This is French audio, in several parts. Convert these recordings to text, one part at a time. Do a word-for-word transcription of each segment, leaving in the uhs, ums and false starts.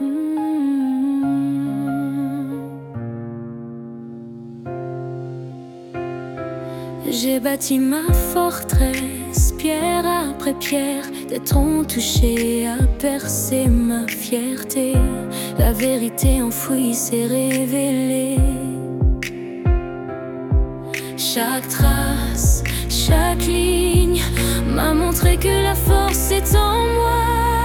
J'ai bâti ma forteresse, pierre après pierre. Des troncs touchés à percer ma fierté. La vérité enfouie s'est révélée. Chaque trace, chaque ligne m'a montré que la force est en moi.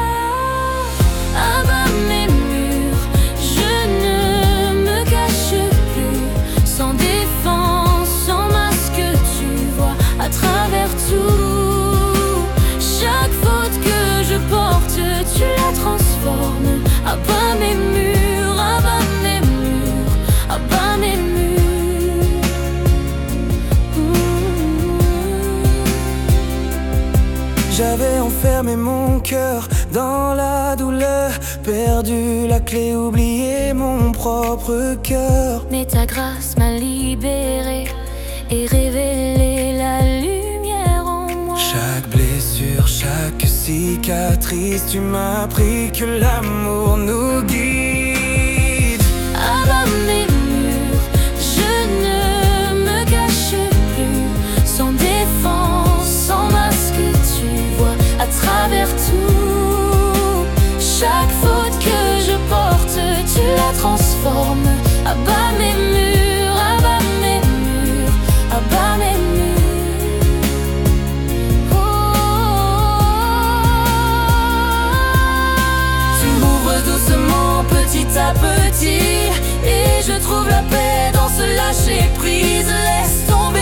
À bas mes murs, je ne me cache plus. Sans défense, sans masque, tu vois à travers tout. Chaque faute que je porte, tu la transformes. À bas mes murs, à bas mes murs, à bas mes murs. J'avais enfermé mon cœur dans la douleur, perdu la clé, oublié mon propre cœur. Mais ta grâce m'a libéré et révélé la lumière en moi. Chaque blessure, chaque cicatrice, tu m'as appris que l'amour nous guide. À bas mes murs, je ne me cache plus. Sans défense, sans masque, tu vois à travers tout. Chaque faute que je porte, tu la transformes. À bas mes murs, à bas mes murs, à bas mes murs. Oh, tu m'ouvres doucement petit à petit, et je trouve la paix dans ce lâcher prise. Laisse tomber